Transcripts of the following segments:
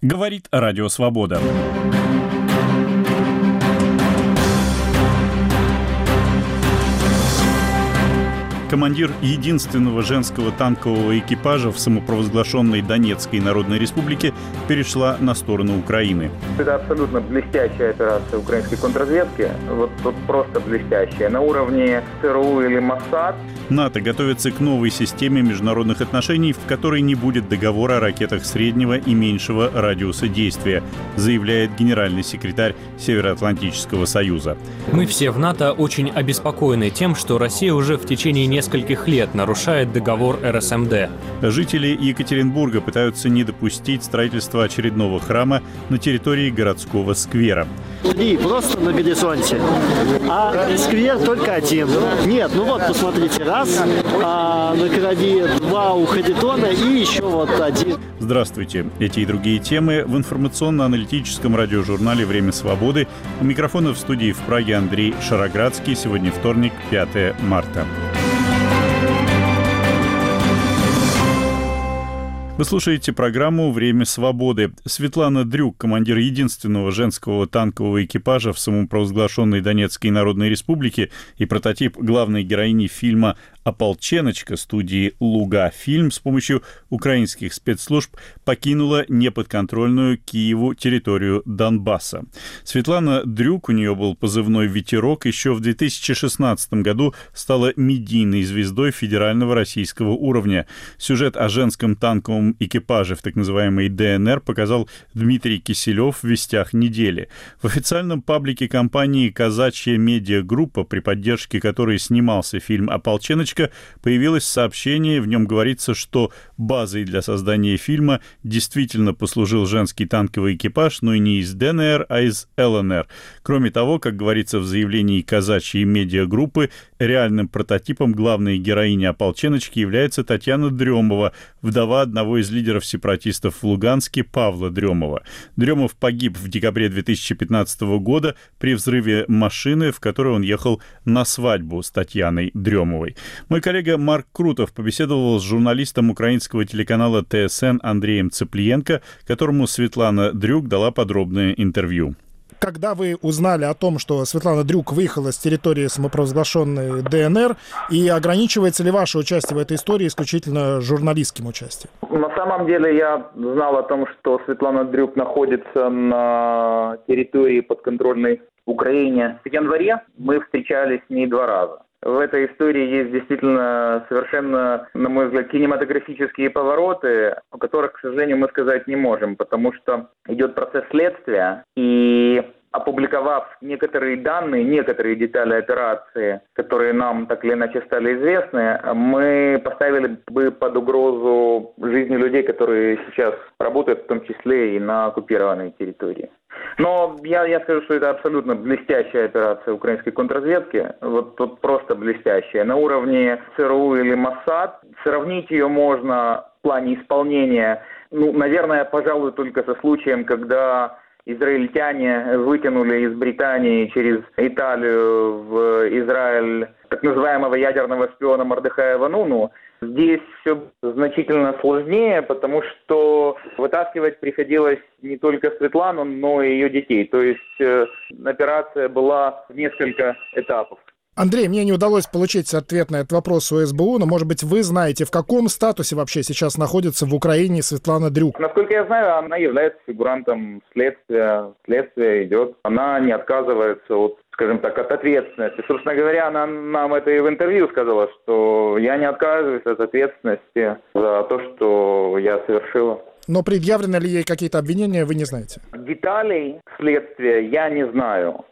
Говорит Радио Свобода. Командир единственного женского танкового экипажа в самопровозглашенной Донецкой Народной Республике перешла на сторону Украины. Это абсолютно блестящая операция украинской контрразведки. Вот просто блестящая. На уровне ЦРУ или Моссад. НАТО готовится к новой системе международных отношений, в которой не будет договора о ракетах среднего и меньшего радиуса действия, заявляет генеральный секретарь Североатлантического союза. Мы все в НАТО очень обеспокоены тем, что Россия уже в течение нескольких лет нарушает договор РСМД. Жители Екатеринбурга пытаются не допустить строительства очередного храма на территории городского сквера. Три просто на горизонте, а сквер только один. Нет, посмотрите, раз, на крови два у Харитона и еще один. Здравствуйте. Эти и другие темы в информационно-аналитическом радиожурнале «Время свободы». У микрофона в студии в Праге Андрей Шароградский. Сегодня вторник, 5 марта. Вы слушаете программу «Время свободы». Светлана Дрюк, командир единственного женского танкового экипажа в самопровозглашенной Донецкой Народной Республике и прототип главной героини фильма «Ополченочка» студии «Луга-фильм» с помощью украинских спецслужб покинула неподконтрольную Киеву территорию Донбасса. Светлана Дрюк, у нее был позывной «Ветерок», еще в 2016 году стала медийной звездой федерального российского уровня. Сюжет о женском танковом экипаже в так называемой ДНР показал Дмитрий Киселев в «Вестях недели». В официальном паблике компании «Казачья медиагруппа», при поддержке которой снимался фильм «Ополченочка», появилось сообщение, в нем говорится, что базой для создания фильма действительно послужил женский танковый экипаж, но и не из ДНР, а из ЛНР. Кроме того, как говорится в заявлении казачьей медиагруппы, реальным прототипом главной героини «Ополченочки» является Татьяна Дрёмова, вдова одного из лидеров сепаратистов в Луганске Павла Дрёмова. Дрёмов погиб в декабре 2015 года при взрыве машины, в которой он ехал на свадьбу с Татьяной Дрёмовой. Мой коллега Марк Крутов побеседовал с журналистом украинского телеканала ТСН Андреем Цыплиенко, которому Светлана Дрюк дала подробное интервью. Когда вы узнали о том, что Светлана Дрюк выехала с территории самопровозглашенной ДНР, и ограничивается ли ваше участие в этой истории исключительно журналистским участием? На самом деле я знал о том, что Светлана Дрюк находится на территории подконтрольной Украине. В январе мы встречались с ней 2 раза. В этой истории есть действительно совершенно, на мой взгляд, кинематографические повороты, о которых, к сожалению, мы сказать не можем, потому что идет процесс следствия, и опубликовав некоторые данные, некоторые детали операции, которые нам так или иначе стали известны, мы поставили бы под угрозу жизни людей, которые сейчас работают, в том числе и на оккупированной территории. Но я скажу, что это абсолютно блестящая операция украинской контрразведки, вот просто блестящая. На уровне ЦРУ или Моссад сравнить ее можно в плане исполнения, наверное, пожалуй, только со случаем, когда израильтяне вытянули из Британии через Италию в Израиль так называемого ядерного шпиона Мордехая Вануну. Здесь все значительно сложнее, потому что вытаскивать приходилось не только Светлану, но и ее детей. То есть операция была в несколько этапов. Андрей, мне не удалось получить ответ на этот вопрос у СБУ, но, может быть, вы знаете, в каком статусе вообще сейчас находится в Украине Светлана Дрюк? Насколько я знаю, она является фигурантом следствия. Следствие идет. Она не отказывается от, скажем так, от ответственности. Собственно говоря, она нам это и в интервью сказала, что я не отказываюсь от ответственности за то, что я совершила. Но предъявлены ли ей какие-то обвинения, вы не знаете? Деталей следствия я не знаю.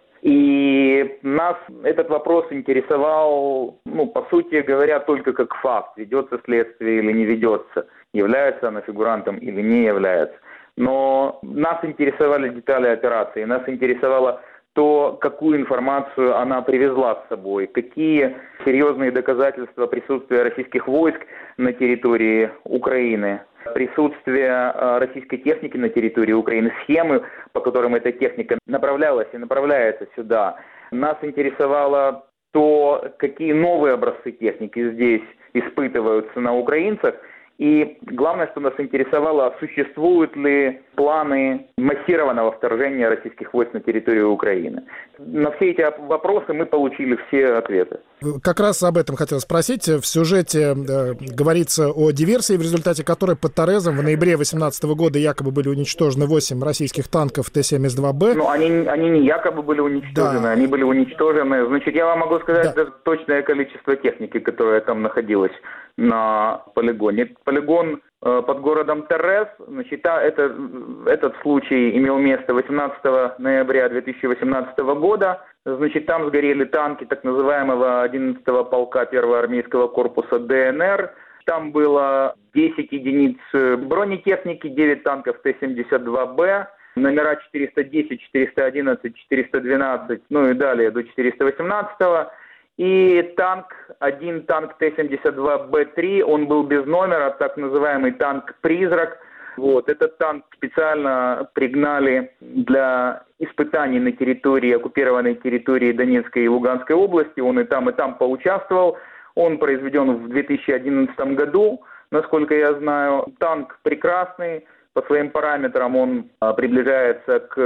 И нас этот вопрос интересовал, по сути говоря, только как факт. Ведется следствие или не ведется, является она фигурантом или не является. Но нас интересовали детали операции, нас интересовало то, какую информацию она привезла с собой, какие серьезные доказательства присутствия российских войск на территории Украины, присутствие российской техники на территории Украины, схемы, по которым эта техника направлялась и направляется сюда. Нас интересовало то, какие новые образцы техники здесь испытываются на украинцах. И главное, что нас интересовало, существуют ли планы массированного вторжения российских войск на территорию Украины. На все эти вопросы мы получили все ответы. Как раз об этом хотел спросить. В сюжете говорится о диверсии, в результате которой под Торезом в ноябре 2018 года якобы были уничтожены 8 российских танков Т-72Б. Но они не якобы были уничтожены, да. Они были уничтожены. Значит, я вам могу сказать даже точное количество техники, которая там находилась на полигоне. Полигон под городом Торез, значит, этот случай имел место 18 ноября 2018 года. Значит, там сгорели танки так называемого 11-го полка 1-го армейского корпуса ДНР. Там было 10 единиц бронетехники, 9 танков Т-72Б, номера 410, 411, 412, ну и далее до 418-го. И один танк Т-72Б3, он был без номера, так называемый танк «Призрак». Вот, этот танк специально пригнали для испытаний на территории, оккупированной территории Донецкой и Луганской области. Он и там поучаствовал. Он произведен в 2011 году, насколько я знаю. Танк прекрасный, по своим параметрам он приближается к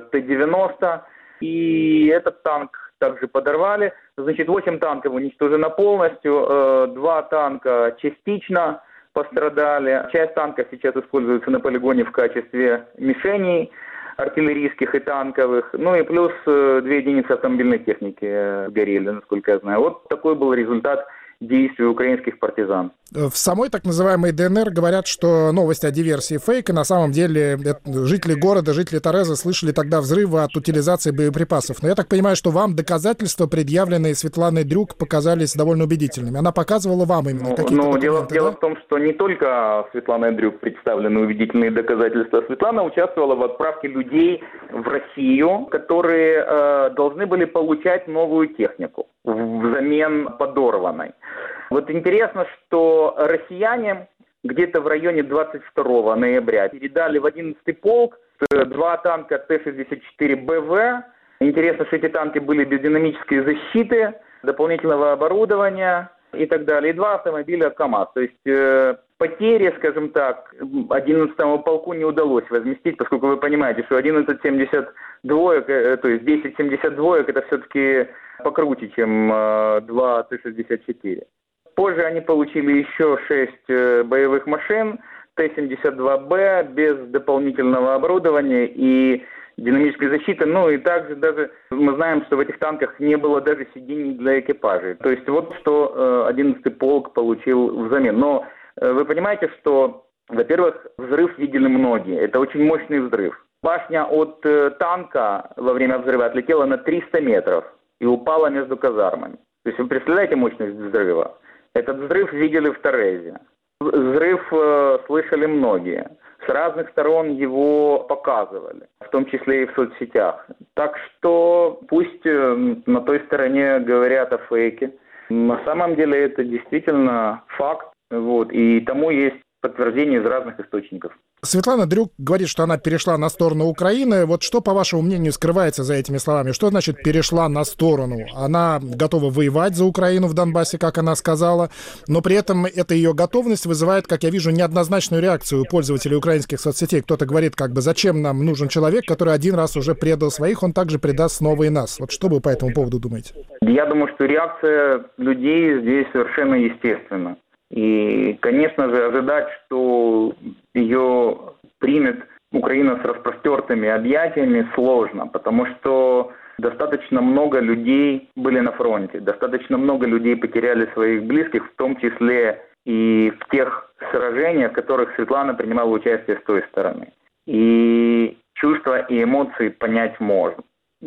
Т-90. И этот танк также подорвали. Значит, 8 танков уничтожено полностью, 2 танка частично пострадали. Часть танков сейчас используется на полигоне в качестве мишеней артиллерийских и танковых. Ну и плюс 2 единицы автомобильной техники сгорели, насколько я знаю. Вот такой был результат действий украинских партизан. В самой так называемой ДНР говорят, что новость о диверсии фейк, и на самом деле жители города, жители Тореза слышали тогда взрывы от утилизации боеприпасов. Но я так понимаю, что вам доказательства, предъявленные Светланой Дрюк, показались довольно убедительными. Она показывала вам именно какие-то документы, дело в том, что не только Светланой Дрюк представлены убедительные доказательства. Светлана участвовала в отправке людей в Россию, которые должны были получать новую технику взамен подорванной. Вот интересно, что россияне где-то в районе 22 ноября передали в 11-й полк 2 танка Т-64БВ. Интересно, что эти танки были без динамической защиты, дополнительного оборудования и так далее. И 2 автомобиля КАМАЗ. То есть потери, скажем так, 11-му полку не удалось возместить, поскольку вы понимаете, что 1172, то есть 1072, это все-таки покруче, чем 2 Т-64. Позже они получили еще 6 боевых машин Т-72Б без дополнительного оборудования и динамической защиты. Ну и также даже мы знаем, что в этих танках не было даже сидений для экипажей. То есть вот что 11-й полк получил взамен. Но вы понимаете, что, во-первых, взрыв видели многие. Это очень мощный взрыв. Башня от танка во время взрыва отлетела на 300 метров и упала между казармами. То есть вы представляете мощность взрыва? Этот взрыв видели в Торезе. Взрыв слышали многие. С разных сторон его показывали, в том числе и в соцсетях. Так что пусть на той стороне говорят о фейке. На самом деле это действительно факт. Вот, и тому есть подтверждение из разных источников. Светлана Дрюк говорит, что она перешла на сторону Украины. Вот что, по вашему мнению, скрывается за этими словами? Что значит «перешла на сторону»? Она готова воевать за Украину в Донбассе, как она сказала, но при этом эта ее готовность вызывает, как я вижу, неоднозначную реакцию у пользователей украинских соцсетей. Кто-то говорит, как бы, зачем нам нужен человек, который один раз уже предал своих, он также предаст снова и нас. Вот что вы по этому поводу думаете? Я думаю, что реакция людей здесь совершенно естественна. И, конечно же, ожидать, что ее примет Украина с распростертыми объятиями, сложно, потому что достаточно много людей были на фронте, достаточно много людей потеряли своих близких, в том числе и в тех сражениях, в которых Светлана принимала участие с той стороны. И чувства и эмоции понять можно.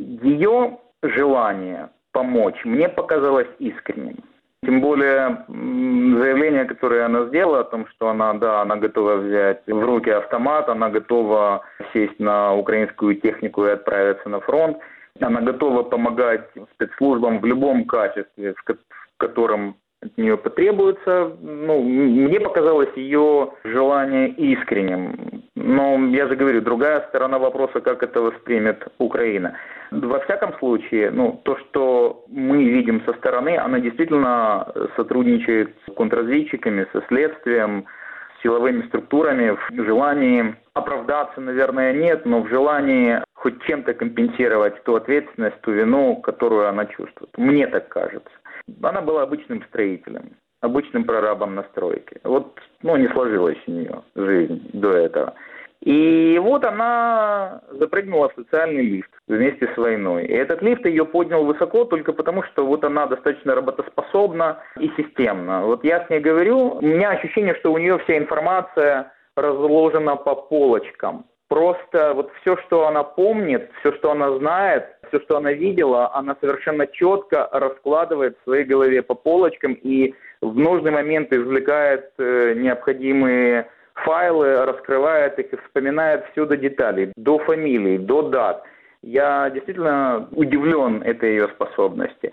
Ее желание помочь мне показалось искренним. Тем более заявление, которое она сделала о том, что она готова взять в руки автомат, она готова сесть на украинскую технику и отправиться на фронт, она готова помогать спецслужбам в любом качестве, в котором от нее потребуется. Мне показалось ее желание искренним. Но я же говорю, другая сторона вопроса, как это воспримет Украина. Во всяком случае, то, что мы видим со стороны, она действительно сотрудничает с контрразведчиками, со следствием, силовыми структурами в желании оправдаться, наверное, нет, но в желании хоть чем-то компенсировать ту ответственность, ту вину, которую она чувствует. Мне так кажется. Она была обычным строителем, обычным прорабом на стройке. Вот, не сложилась у нее жизнь до этого. И вот она запрыгнула в социальный лифт вместе с войной. И этот лифт ее поднял высоко только потому, что вот она достаточно работоспособна и системна. Вот я с ней говорю, у меня ощущение, что у нее вся информация разложена по полочкам. Просто вот все, что она помнит, все, что она знает, все, что она видела, она совершенно четко раскладывает в своей голове по полочкам и в нужный момент извлекает необходимые файлы, раскрывает их и вспоминает все до деталей, до фамилий, до дат. Я действительно удивлен этой ее способности.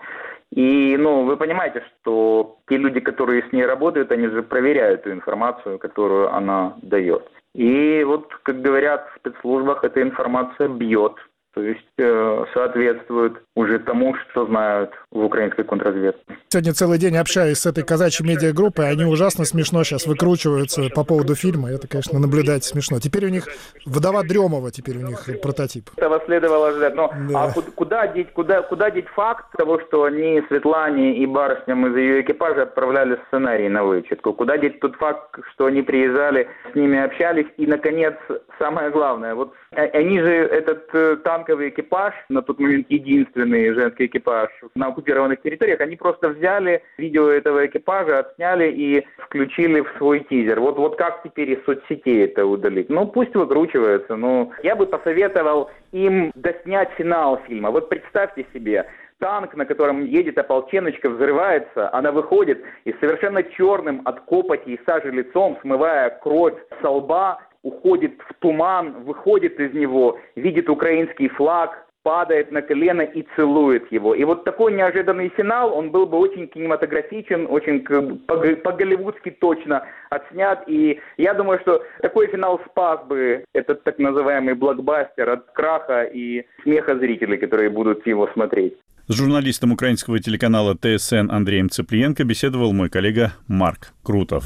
И, вы понимаете, что те люди, которые с ней работают, они же проверяют ту информацию, которую она дает. И вот, как говорят в спецслужбах, эта информация бьет. То есть соответствует уже тому, что знают в украинской контрразведке. Сегодня целый день общаюсь с этой казачьей медиагруппой, они ужасно смешно сейчас выкручиваются по поводу фильма. Это, конечно, наблюдать смешно. Теперь у них «Вдова Дремова», теперь у них прототип. Этого следовало ждать. Но да. Куда деть факт того, что они Светлане и барышням из ее экипажа отправляли сценарий на вычетку? Куда деть тот факт, что они приезжали, с ними общались? И, наконец, самое главное, вот они же, этот танковый экипаж, на тот момент единственный женский экипаж на оккупированных территориях, они просто взяли видео этого экипажа, отсняли и включили в свой тизер. Вот как теперь из соцсетей это удалить? Пусть выкручиваются. Я бы посоветовал им доснять финал фильма. Вот представьте себе, танк, на котором едет ополченочка, взрывается, она выходит и совершенно черным от копоти и сажи лицом, смывая кровь со лба, уходит в туман, выходит из него, видит украинский флаг, падает на колено и целует его. И вот такой неожиданный финал, он был бы очень кинематографичен, очень по-голливудски точно отснят. И я думаю, что такой финал спас бы этот так называемый блокбастер от краха и смеха зрителей, которые будут его смотреть. С журналистом украинского телеканала ТСН Андреем Цыплиенко беседовал мой коллега Марк Крутов.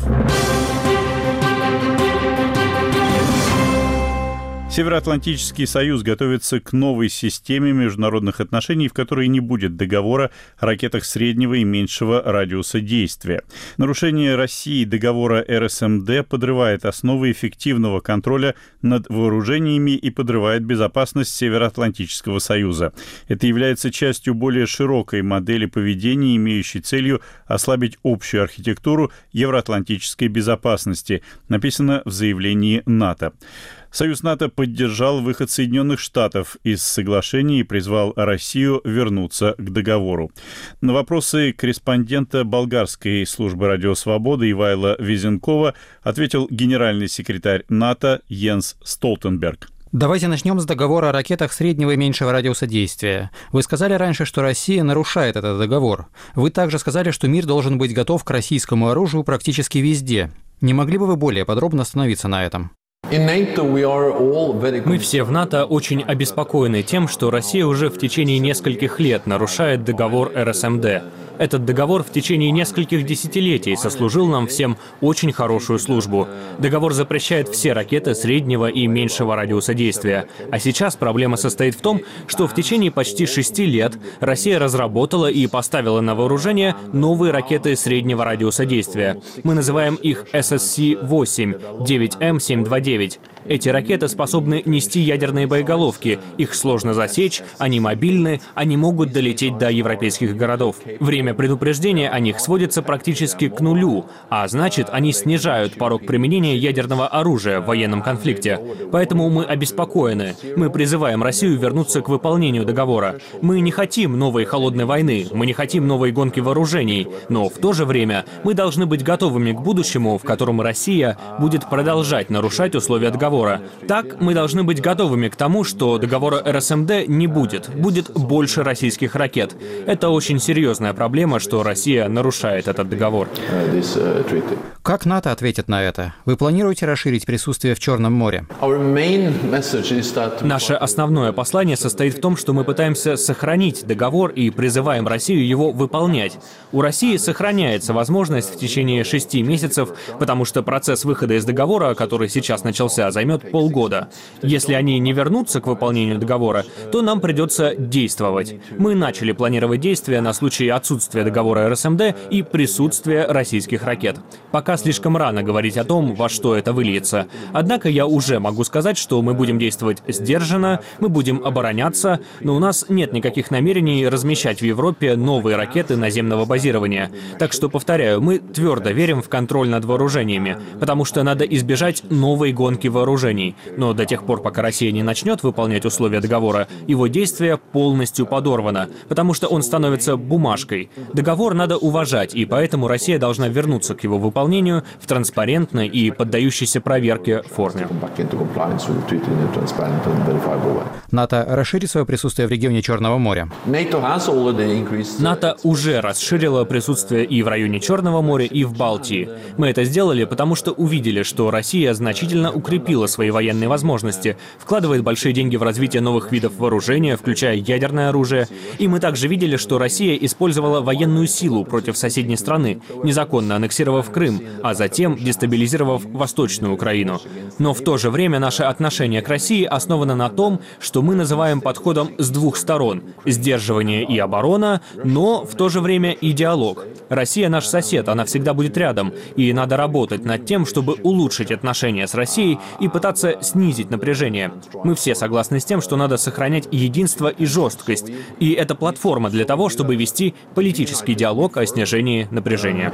Североатлантический союз готовится к новой системе международных отношений, в которой не будет договора о ракетах среднего и меньшего радиуса действия. Нарушение России договора РСМД подрывает основы эффективного контроля над вооружениями и подрывает безопасность Североатлантического союза. Это является частью более широкой модели поведения, имеющей целью ослабить общую архитектуру евроатлантической безопасности, написано в заявлении НАТО. Союз НАТО поддержал выход Соединенных Штатов из соглашения и призвал Россию вернуться к договору. На вопросы корреспондента болгарской службы «Радио Свобода» Ивайла Визенкова ответил генеральный секретарь НАТО Йенс Столтенберг. Давайте начнем с договора о ракетах среднего и меньшего радиуса действия. Вы сказали раньше, что Россия нарушает этот договор. Вы также сказали, что мир должен быть готов к российскому оружию практически везде. Не могли бы вы более подробно остановиться на этом? Мы все в НАТО очень обеспокоены тем, что Россия уже в течение нескольких лет нарушает договор РСМД. Этот договор в течение нескольких десятилетий сослужил нам всем очень хорошую службу. Договор запрещает все ракеты среднего и меньшего радиуса действия. А сейчас проблема состоит в том, что в течение почти 6 лет Россия разработала и поставила на вооружение новые ракеты среднего радиуса действия. Мы называем их SSC-8, 9M729. Эти ракеты способны нести ядерные боеголовки. Их сложно засечь, они мобильны, они могут долететь до европейских городов. Время предупреждения о них сводится практически к нулю, а значит, они снижают порог применения ядерного оружия в военном конфликте. Поэтому мы обеспокоены. Мы призываем Россию вернуться к выполнению договора. Мы не хотим новой холодной войны, мы не хотим новой гонки вооружений, но в то же время мы должны быть готовыми к будущему, в котором Россия будет продолжать нарушать условия договора. договора. Так, мы должны быть готовыми к тому, что договора РСМД не будет. Будет больше российских ракет. Это очень серьезная проблема, что Россия нарушает этот договор. Как НАТО ответит на это? Вы планируете расширить присутствие в Черном море? Наше основное послание состоит в том, что мы пытаемся сохранить договор и призываем Россию его выполнять. У России сохраняется возможность в течение 6 месяцев, потому что процесс выхода из договора, который сейчас начался, займет полгода. Если они не вернутся к выполнению договора, то нам придется действовать. Мы начали планировать действия на случай отсутствия договора РСМД и присутствия российских ракет. Пока слишком рано говорить о том, во что это выльется. Однако я уже могу сказать, что мы будем действовать сдержанно, мы будем обороняться, но у нас нет никаких намерений размещать в Европе новые ракеты наземного базирования. Так что, повторяю, мы твердо верим в контроль над вооружениями, потому что надо избежать новой гонки вооружений. Но до тех пор, пока Россия не начнет выполнять условия договора, его действие полностью подорвано, потому что он становится бумажкой. Договор надо уважать, и поэтому Россия должна вернуться к его выполнению в транспарентной и поддающейся проверке форме. НАТО расширит свое присутствие в регионе Черного моря? НАТО уже расширило присутствие и в районе Черного моря, и в Балтии. Мы это сделали, потому что увидели, что Россия значительно укрепила свои военные возможности, вкладывает большие деньги в развитие новых видов вооружения, включая ядерное оружие. И мы также видели, что Россия использовала военную силу против соседней страны, незаконно аннексировав Крым, а затем дестабилизировав Восточную Украину. Но в то же время наше отношение к России основано на том, что мы называем подходом с двух сторон – сдерживание и оборона, но в то же время и диалог. Россия наш сосед, она всегда будет рядом, и надо работать над тем, чтобы улучшить отношения с Россией и пытаться снизить напряжение. Мы все согласны с тем, что надо сохранять единство и жесткость, и это платформа для того, чтобы вести политический диалог о снижении напряжения.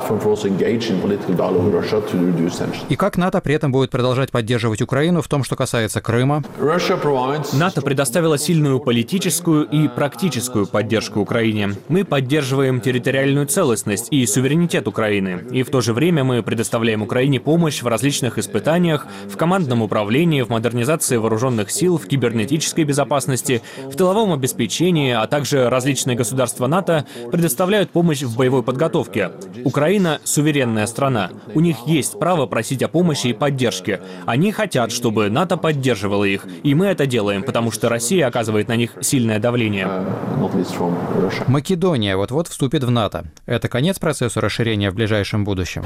И как НАТО при этом будет продолжать поддерживать Украину в том, что касается Крыма? НАТО предоставило сильную политическую и практическую поддержку Украине. Мы поддерживаем территориальную целостность и суверенитет Украины, и в то же время мы предоставляем Украине помощь в различных испытаниях, в командном управлении, в модернизации вооруженных сил, в кибернетической безопасности, в тыловом обеспечении, а также различные государства НАТО предоставляют помощь в боевой подготовке. Украина — суверенная страна. У них есть право просить о помощи и поддержке. Они хотят, чтобы НАТО поддерживало их, и мы это делаем, потому что Россия оказывает на них сильное давление. Македония вот-вот вступит в НАТО. Это конец процессу расширения в ближайшем будущем?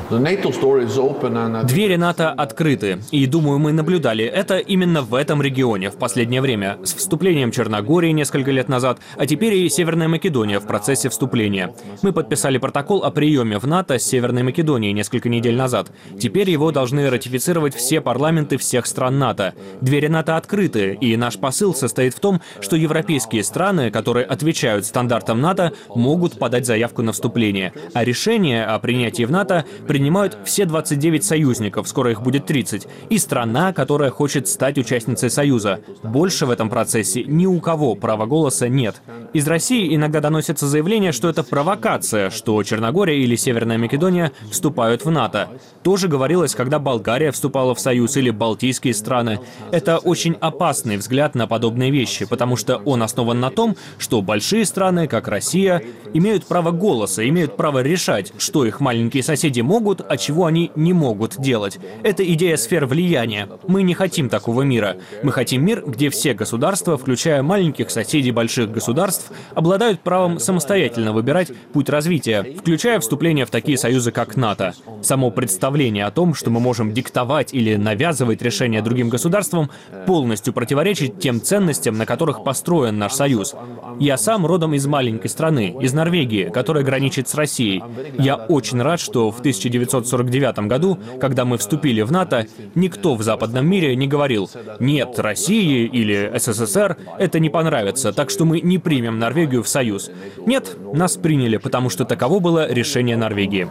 Двери НАТО открыты, и, думаю, мы наблюдали это именно в этом регионе в последнее время, с вступлением Черногории несколько лет назад, а теперь и Северная Македония в процессе вступления. Мы подписали протокол о приеме в НАТО с Северной Македонией несколько недель назад. Теперь его должны ратифицировать все парламенты всех стран НАТО. Двери НАТО открыты, и наш посыл состоит в том, что европейские страны, которые отвечают стандартам НАТО, могут подать заявку на вступление. А решение о принятии в НАТО принимают все 29 союзников, скоро их будет 30, и страна, которая хочет стать участницей Союза. Больше в этом процессе ни у кого права голоса нет. Из России иногда доносятся заявления, что это провокация, что Черногория или Северная Македония вступают в НАТО. Тоже говорилось, когда Болгария вступала в Союз или балтийские страны. Это очень опасный взгляд на подобные вещи, потому что он основан на том, что большие страны, как Россия, имеют право голоса, имеют право решать, что их маленькие соседи могут, а чего они не могут делать. Это идея сфер влияния. Мы не хотим такого мира. Мы хотим мир, где все государства, включая маленьких соседей больших государств, обладают правом самостоятельно выбирать путь развития, включая вступление в такие союзы, как НАТО. Само представление о том, что мы можем диктовать или навязывать решения другим государствам, полностью противоречит тем ценностям, на которых построен наш союз. Я сам родом из маленькой страны, из Норвегии, которая граничит с Россией. Я очень рад, что в 1949 году, когда мы вступили в НАТО, никто в западном мире не говорил: «Нет, России или СССР это не понравится, так что мы не примем Норвегию в союз». Нет, нас приняли, потому что таково было решение Норвегии.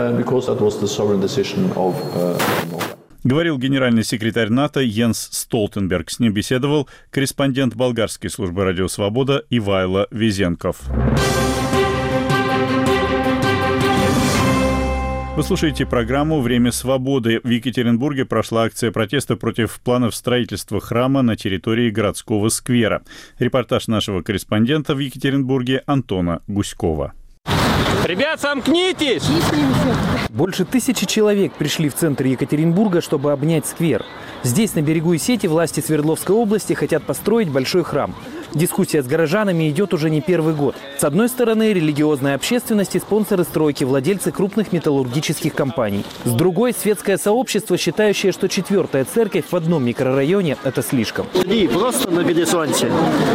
Говорил генеральный секретарь НАТО Йенс Столтенберг. С ним беседовал корреспондент болгарской службы «Радио Свобода» Ивайло Везенков. Вы слушаете программу «Время свободы». В Екатеринбурге прошла акция протеста против планов строительства храма на территории городского сквера. Репортаж нашего корреспондента в Екатеринбурге Антона Гуськова. Ребят, сомкнитесь! Больше 1000 человек пришли в центр Екатеринбурга, чтобы обнять сквер. Здесь, на берегу Исети, власти Свердловской области хотят построить большой храм. Дискуссия с горожанами идет уже не первый год. С одной стороны, религиозная общественность и спонсоры стройки, владельцы крупных металлургических компаний. С другой, светское сообщество, считающее, что 4-я церковь в одном микрорайоне – это слишком. И просто на горизонте.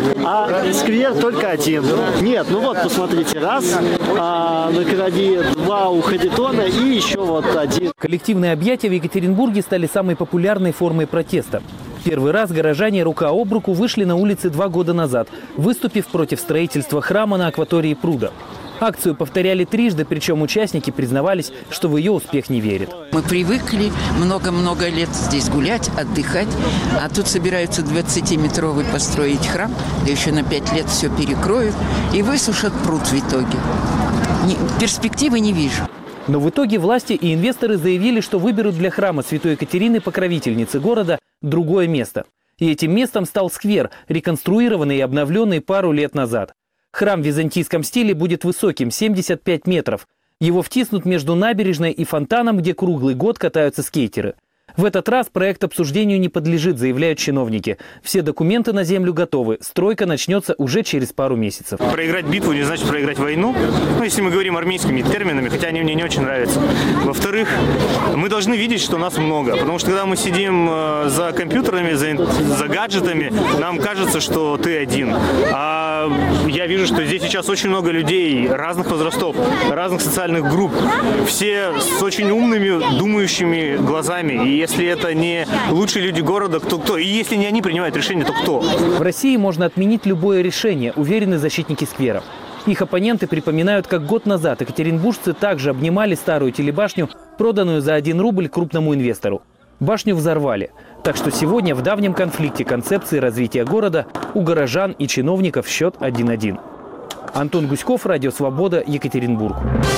А сквер только один. Нет, ну вот, посмотрите, раз, на крови 2 у Харитона и еще вот один. Коллективные объятия в Екатеринбурге стали самой популярной формой протеста. Первый раз горожане рука об руку вышли на улицы 2 года назад, выступив против строительства храма на акватории пруда. Акцию повторяли трижды, причем участники признавались, что в ее успех не верят. Мы привыкли много-много лет здесь гулять, отдыхать, а тут собираются 20-метровый построить храм, да еще на 5 лет все перекроют и высушат пруд в итоге. Перспективы не вижу. Но в итоге власти и инвесторы заявили, что выберут для храма Святой Екатерины, покровительницы города, другое место. И этим местом стал сквер, реконструированный и обновленный пару лет назад. Храм в византийском стиле будет высоким – 75 метров. Его втиснут между набережной и фонтаном, где круглый год катаются скейтеры. В этот раз проект обсуждению не подлежит, заявляют чиновники. Все документы на землю готовы. Стройка начнется уже через пару месяцев. Проиграть битву не значит проиграть войну. Ну, если мы говорим армейскими терминами, хотя они мне не очень нравятся. Во-вторых, мы должны видеть, что нас много. Потому что когда мы сидим за компьютерами, за гаджетами, нам кажется, что ты один. А я вижу, что здесь сейчас очень много людей разных возрастов, разных социальных групп. Все с очень умными, думающими глазами. И если это не лучшие люди города, то кто? И если не они принимают решение, то кто? В России можно отменить любое решение, уверены защитники сквера. Их оппоненты припоминают, как год назад екатеринбуржцы также обнимали старую телебашню, проданную за 1 рубль крупному инвестору. Башню взорвали. Так что сегодня в давнем конфликте концепции развития города у горожан и чиновников счет 1-1. Антон Гуськов, Радио Свобода, Екатеринбург.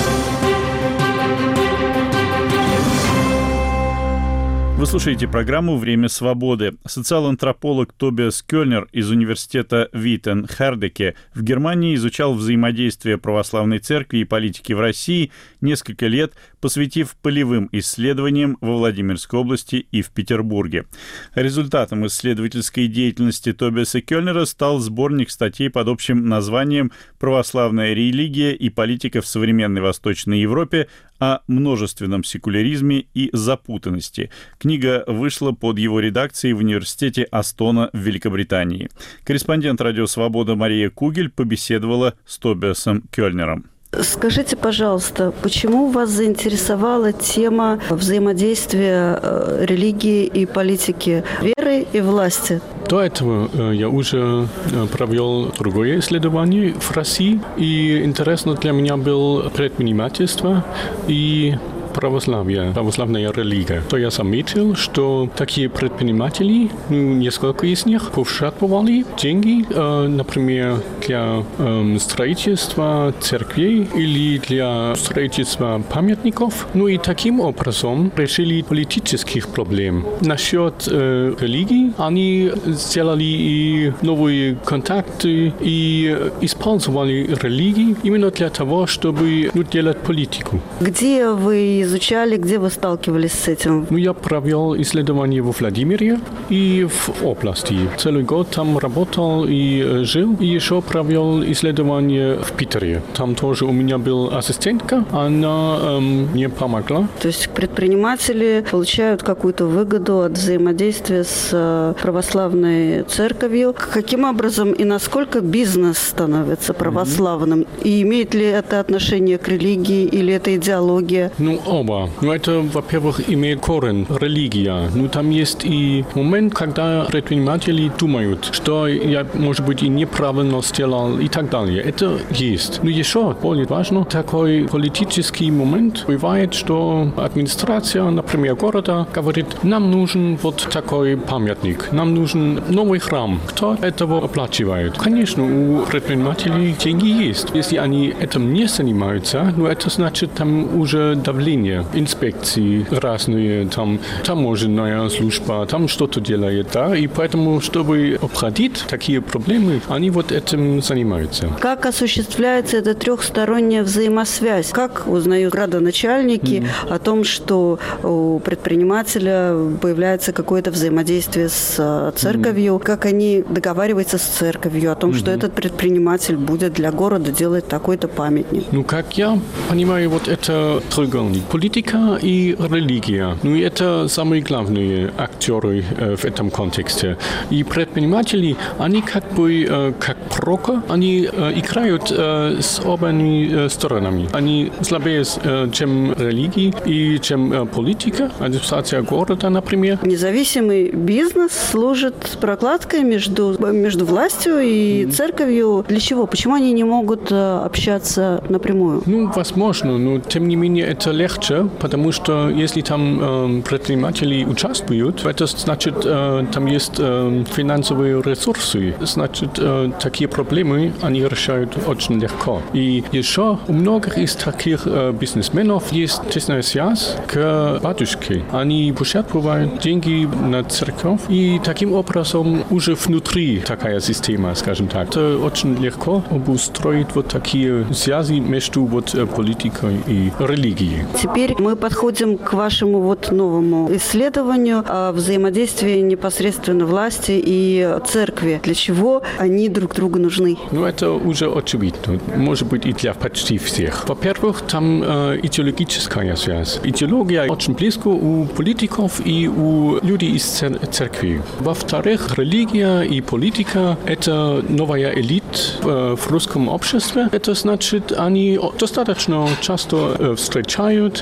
Вы слушаете программу «Время свободы». Социал-антрополог Тобиас Кёльнер из университета Виттен-Хердеке в Германии изучал взаимодействие православной церкви и политики в России несколько лет, посвятив полевым исследованиям во Владимирской области и в Петербурге. Результатом исследовательской деятельности Тобиаса Кёльнера стал сборник статей под общим названием «Православная религия и политика в современной Восточной Европе о множественном секуляризме и запутанности». Книга вышла под его редакцией в университете Астона в Великобритании. Корреспондент «Радио Свобода» Мария Кугель побеседовала с Тобиасом Кёльнером. Скажите, пожалуйста, почему вас заинтересовала тема взаимодействия религии и политики, веры и власти? До этого я уже провел другое исследование в России, и интересно для меня было предпринимательство и православная религия. То я заметил, что такие предприниматели, несколько из них, пожертвовали деньги, например, для строительства церквей или для строительства памятников. Ну и таким образом решили политических проблем. Насчет религии они сделали и новые контакты и использовали религию именно для того, чтобы делать политику. Где вы изучали, где вы сталкивались с этим? Я провел исследование во Владимире и в области. Целый год там работал и жил. И еще провел исследование в Питере. Там тоже у меня была ассистентка. Она мне помогла. То есть предприниматели получают какую-то выгоду от взаимодействия с православной церковью. Каким образом и насколько бизнес становится православным? И имеет ли это отношение к религии или это идеология? Оба. Это, во-первых, имеет корень, религия. Там есть и момент, когда предприниматели думают, что я, может быть, и неправильно сделал и так далее. Это есть. Но еще более важно, такой политический момент. Бывает, что администрация, например, города говорит, нам нужен вот такой памятник, нам нужен новый храм. Кто этого оплачивает? Конечно, у предпринимателей деньги есть. Если они этим не занимаются, это значит, там уже давление управления, инспекции разные, там таможенная служба, там что-то делает, да, и поэтому, чтобы обходить такие проблемы, они вот этим занимаются. Как осуществляется эта трехсторонняя взаимосвязь? Как узнают градоначальники о том, что у предпринимателя появляется какое-то взаимодействие с церковью? Как они договариваются с церковью о том, что этот предприниматель будет для города делать такой-то памятник? Ну, как я понимаю, вот это треугольник. Политика и религия. Ну, и это самые главные актеры в этом контексте. И предприниматели, они как бы, как прока, они играют с обеими сторонами. Они слабее, чем религия и чем политика, администрация города, например. Независимый бизнес служит прокладкой между властью и церковью. Для чего? Почему они не могут общаться напрямую? Ну, возможно, но тем не менее это легче, потому что если там предприниматели участвуют, это значит, там есть финансовые ресурсы, значит, такие проблемы они решают очень легко. И еще у многих из таких бизнесменов есть тесная связь к батюшке. Они пожертвуют деньги на церковь, и таким образом уже внутри такая система, скажем так. Это очень легко обустроить вот такие связи между вот политикой и религией. Теперь мы подходим к вашему вот новому исследованию о взаимодействии непосредственно власти и церкви. Для чего они друг другу нужны? Ну, это уже очевидно. Может быть, и для почти всех. Во-первых, там идеологическая связь. Идеология очень близко у политиков и у людей из церкви. Во-вторых, религия и политика – это новая элита в русском обществе. Это значит, они достаточно часто встречают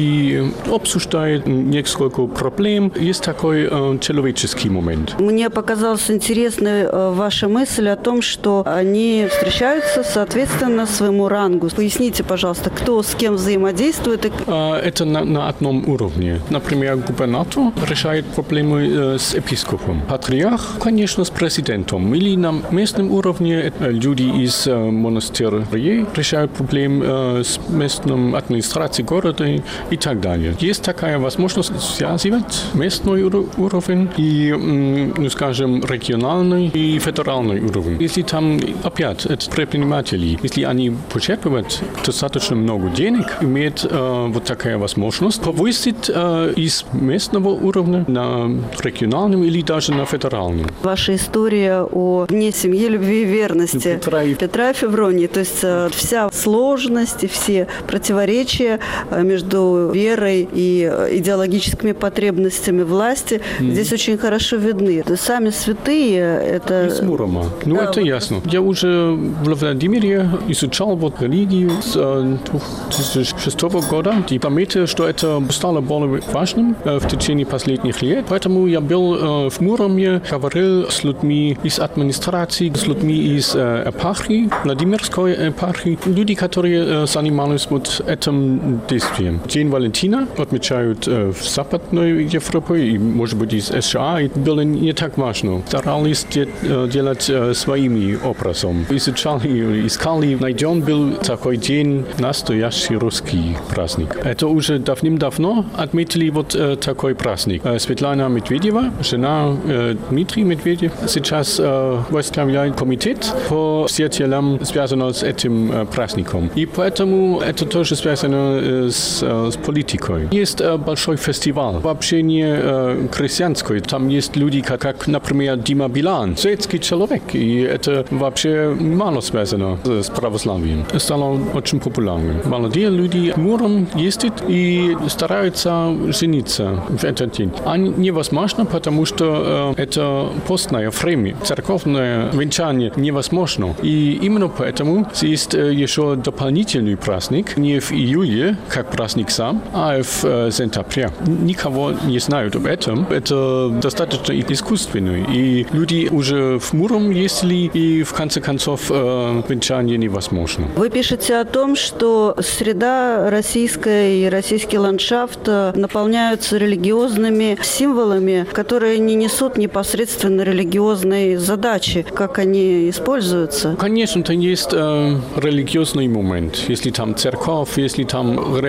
и обсуждают несколько проблем. Есть такой человеческий момент. Мне показалась интересной ваша мысль о том, что они встречаются соответственно своему рангу. Поясните, пожалуйста, кто с кем взаимодействует? Это на одном уровне. Например, губернатор решает проблемы с епископом. Патриарх, конечно, с президентом. Или на местном уровне люди из монастырей решают проблемы с местной администрацией города и так далее. Есть такая возможность связывать местный уровень и, ну, скажем, региональный и федеральный уровень. Если там опять это предприниматели, если они пожертвуют достаточно много денег, имеет вот такая возможность повысить из местного уровня на региональном или даже на федеральном. Ваша история о вне семьи, любви и верности Петра и Февронии, то есть вся сложность и все противоречия между верой и идеологическими потребностями власти здесь очень хорошо видны. Сами святые это... Из Мурома. Ну, да, это ясно. Я уже в Владимире изучал вот религию с 2006 года и заметил, что это стало более важным в течение последних лет. Поэтому я был в Муроме, говорил с людьми из администрации, с людьми из епархии, Владимирской епархии, люди, которые занимались вот этим действием. День Валентина отмечают в Западной Европе и, может быть, из США. И было не так важно. Старались делать своими образом. Изучали, искали. Найден был такой день, настоящий русский праздник. Это уже давным-давно отметили вот такой праздник. Светлана Медведева, жена Дмитрия Медведева, сейчас возглавляет комитет по святителям, связанный с этим праздником. И поэтому это тоже связано с политикой. Есть большой фестиваль, вообще не христианский. Там есть люди, как, например, Дима Билан, светский человек. И это вообще мало связано с православием. Стало очень популярным. Молодые люди Муром ездят и стараются жениться в этот день. А невозможно, потому что это постное время. Церковное венчание невозможно. И именно поэтому есть еще дополнительный праздник, не в июле, как праздник сам, а в сентябре. Никого не знают об этом. Это достаточно искусственно. И люди уже в Муром ездили, и в конце концов венчание невозможно. Вы пишете о том, что среда российская и российский ландшафт наполняются религиозными символами, которые не несут непосредственно религиозной задачи. Как они используются? Конечно, там есть религиозный момент. Если там церковь, если там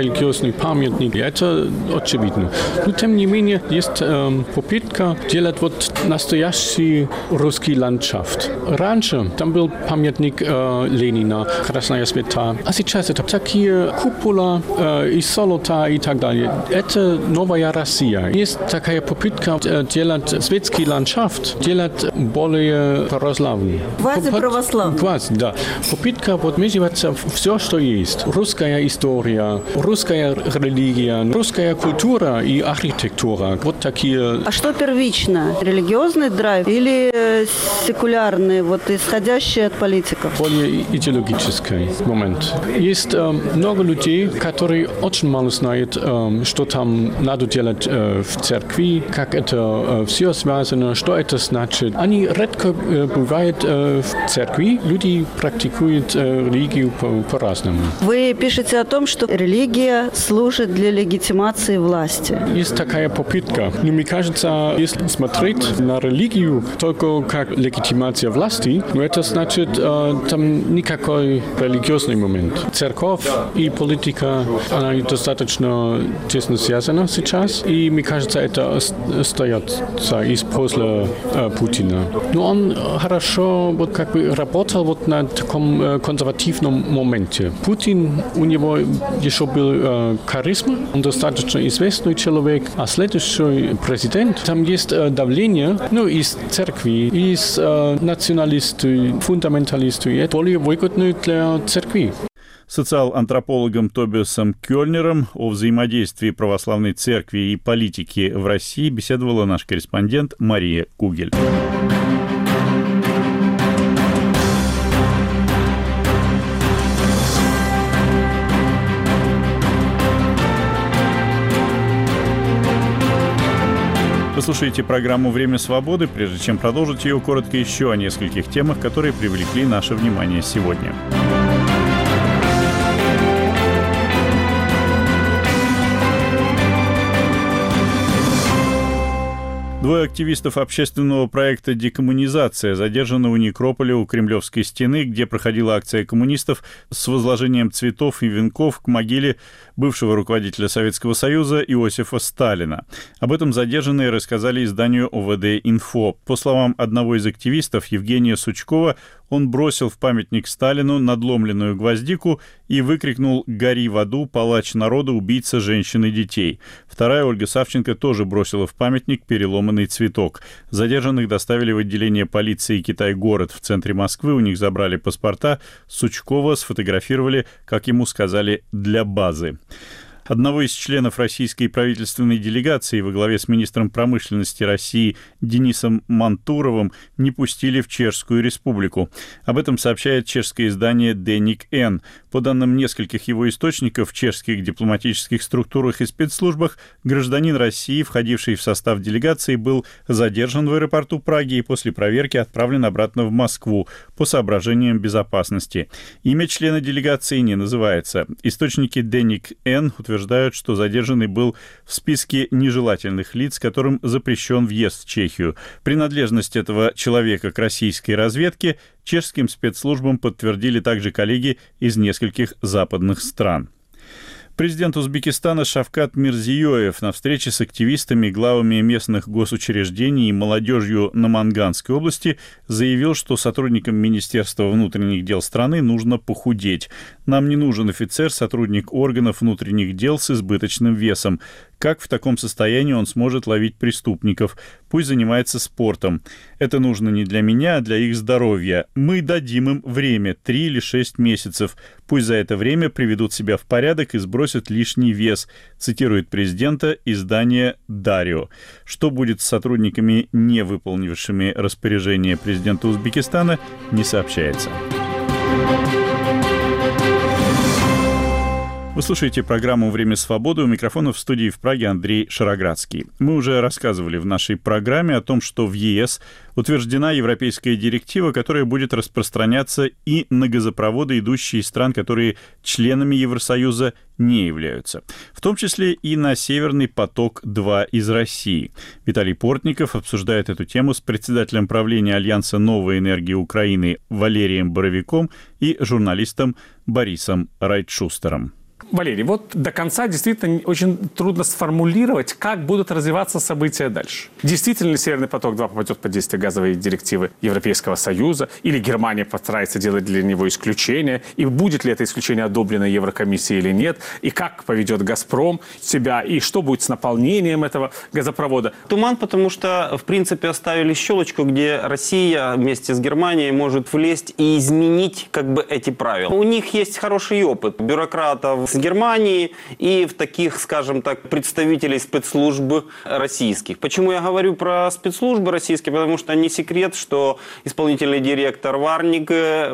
религиозный памятник. Это очевидно. Но тем не менее есть попытка делать вот настоящий русский ландшафт. Раньше там был памятник Ленина, Красная Звезда, а сейчас это такие купола из золота и так далее. Это новая Россия. Есть такая попытка делать светский ландшафт, делать более православный. Квази-православный. Квази, да. Попытка вот межеваться все, что есть. Русская история, русская религия, русская культура и архитектура. Вот такие. А что первично? Религиозный драйв или секулярный, вот исходящий от политиков? Более идеологический момент. Есть много людей, которые очень мало знают, что там надо делать в церкви, как это все связано, что это значит. Они редко бывают в церкви, люди практикуют религию по-разному. Вы пишете о том, что религия служит для легитимации власти. Есть такая попытка. Но мне кажется, если смотреть на религию только как легитимация власти, но это значит, там никакой религиозный момент. Церковь и политика, она достаточно тесно связана сейчас, и мне кажется, это остается из после Путина. Но он хорошо вот как бы работал вот на таком консервативном моменте. Путин, у него еще был харизма, он достаточно известный человек, а следующий президент, там есть давление, из церкви, из националистов, фундаменталистов, и это более выгодно для церкви. Социал-антропологом Тобиасом Кёльнером о взаимодействии православной церкви и политики в России беседовала наш корреспондент Мария Кугель. Вы слушаете программу «Время свободы». Прежде чем продолжить ее, коротко еще о нескольких темах, которые привлекли наше внимание сегодня. Двое активистов общественного проекта «Декоммунизация» задержаны у некрополя у Кремлевской стены, где проходила акция коммунистов с возложением цветов и венков к могиле бывшего руководителя Советского Союза Иосифа Сталина. Об этом задержанные рассказали изданию ОВД-Инфо. По словам одного из активистов, Евгения Сучкова, он бросил в памятник Сталину надломленную гвоздику и выкрикнул «Гори в аду, палач народа, убийца женщин и детей». Вторая, Ольга Савченко, тоже бросила в памятник переломанный цветок. Задержанных доставили в отделение полиции Китай-город в центре Москвы, у них забрали паспорта. Сучкова сфотографировали, как ему сказали, для базы. Одного из членов российской правительственной делегации во главе с министром промышленности России Денисом Мантуровым не пустили в Чешскую республику. Об этом сообщает чешское издание «Деник Н». По данным нескольких его источников, в чешских дипломатических структурах и спецслужбах гражданин России, входивший в состав делегации, был задержан в аэропорту Праги и после проверки отправлен обратно в Москву по соображениям безопасности. Имя члена делегации не называется. Источники «Деник Н» утверждают, что задержанный был в списке нежелательных лиц, которым запрещен въезд в Чехию. Принадлежность этого человека к российской разведке чешским спецслужбам подтвердили также коллеги из нескольких западных стран. Президент Узбекистана Шавкат Мирзиёев на встрече с активистами, главами местных госучреждений и молодежью Наманганской области заявил, что сотрудникам Министерства внутренних дел страны нужно похудеть. «Нам не нужен офицер, сотрудник органов внутренних дел с избыточным весом. Как в таком состоянии он сможет ловить преступников? Пусть занимается спортом. Это нужно не для меня, а для их здоровья. Мы дадим им время, 3 или 6 месяцев. Пусть за это время приведут себя в порядок и сбросят лишний вес», цитирует президента издание «Дарио». Что будет с сотрудниками, не выполнившими распоряжение президента Узбекистана, не сообщается. Вы слушаете программу «Время свободы». У микрофона в студии в Праге Андрей Шароградский. Мы уже рассказывали в нашей программе о том, что в ЕС утверждена европейская директива, которая будет распространяться и на газопроводы, идущие из стран, которые членами Евросоюза не являются. В том числе и на «Северный поток-2» из России. Виталий Портников обсуждает эту тему с председателем правления Альянса «Новая энергия Украины» Валерием Боровиком и журналистом Борисом Райтшустером. Валерий, вот до конца действительно очень трудно сформулировать, как будут развиваться события дальше. Действительно ли «Северный поток-2» попадет под действие газовой директивы Европейского Союза, или Германия постарается делать для него исключение, и будет ли это исключение одобрено Еврокомиссией или нет, и как поведет «Газпром» себя, и что будет с наполнением этого газопровода. Туман, потому что, в принципе, оставили щелочку, где Россия вместе с Германией может влезть и изменить как бы эти правила. У них есть хороший опыт бюрократов с Германии и в таких, скажем так, представителей спецслужб российских. Почему я говорю про спецслужбы российские? Потому что не секрет, что исполнительный директор Варник,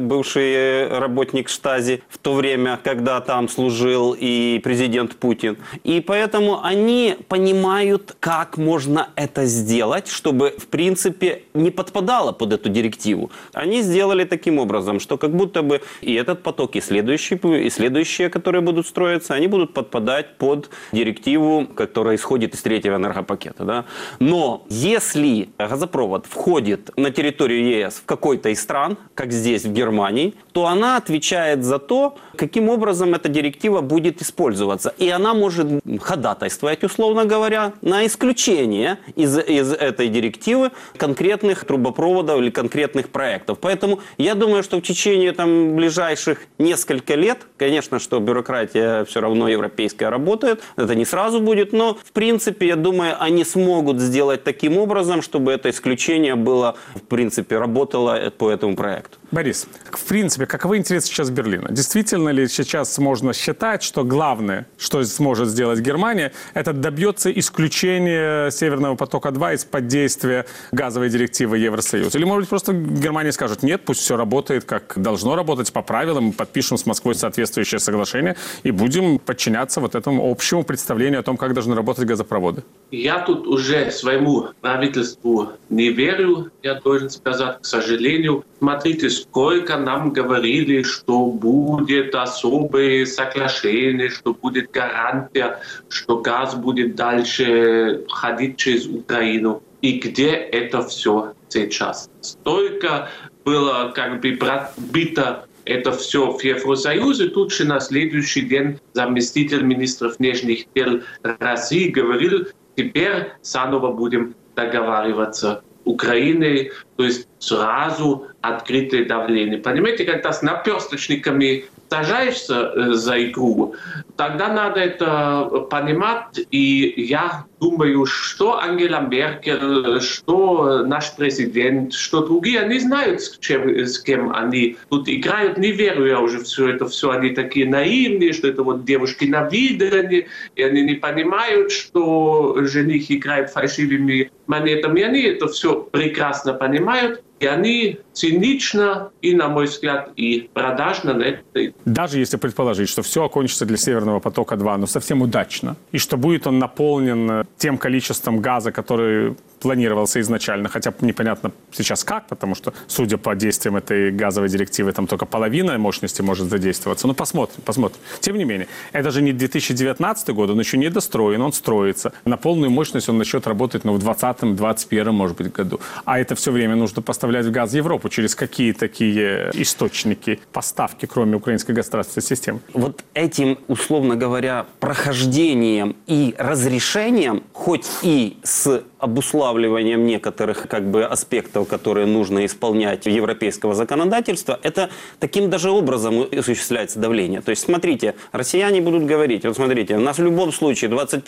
бывший работник Штази в то время, когда там служил и президент Путин. И поэтому они понимают, как можно это сделать, чтобы, в принципе, не подпадало под эту директиву. Они сделали таким образом, что как будто бы и этот поток, и следующие, которые будут строиться, они будут подпадать под директиву, которая исходит из третьего энергопакета. Да? Но если газопровод входит на территорию ЕС в какой-то из стран, как здесь в Германии, то она отвечает за то, каким образом эта директива будет использоваться. И она может ходатайствовать, условно говоря, на исключение из этой директивы конкретных трубопроводов или конкретных проектов. Поэтому я думаю, что в течение ближайших нескольких лет, конечно, что бюрократия все равно европейская работает, это не сразу будет, но в принципе, я думаю, они смогут сделать таким образом, чтобы это исключение было, в принципе, работало по этому проекту. Борис, в принципе, каковы интересы сейчас Берлина? Действительно ли сейчас можно считать, что главное, что сможет сделать Германия, это добьется исключения «Северного потока-2» из-под действия газовой директивы Евросоюза? Или, может быть, просто Германия скажет, нет, пусть все работает, как должно работать по правилам, мы подпишем с Москвой соответствующее соглашение и будем подчиняться вот этому общему представлению о том, как должны работать газопроводы? Я тут уже своему правительству не верю, я должен сказать, к сожалению. Смотрите, сколько нам говорили, что будет особое соглашение, что будет гарантия, что газ будет дальше ходить через Украину. И где это все сейчас? Столько было как бы пробито это все в Евросоюзе. Тут же на следующий день заместитель министра внешних дел России говорил, теперь заново будем договариваться Украиной, то есть сразу открытое давление. Понимаете, когда с наперсточниками сажаешься за игру, тогда надо это понимать. И я думаю, что Ангела Меркель, что наш президент, что другие, они знают, с кем они тут играют. Не верю я уже все это, все они такие наивные, что это вот девушки на виде, и они не понимают, что жених играет фальшивыми монетами. Они это все прекрасно понимают. И они цинично и, на мой взгляд, и продажно на это. Даже если предположить, что все окончится для «Северного потока-2», но совсем удачно, и что будет он наполнен тем количеством газа, который планировался изначально, хотя непонятно сейчас как, потому что, судя по действиям этой газовой директивы, там только половина мощности может задействоваться. Ну, посмотрим. Тем не менее, это же не 2019 год, он еще не достроен, он строится. На полную мощность он начнет работать, в 2020-2021, может быть, году. А это все время нужно поставлять в газ в Европу. Через какие такие источники поставки, кроме украинской государственной системы? Вот этим, условно говоря, прохождением и разрешением, хоть и с обуславливанием некоторых аспектов, которые нужно исполнять европейского законодательства, это таким даже образом осуществляется давление. То есть, смотрите, россияне будут говорить, вот смотрите, у нас в любом случае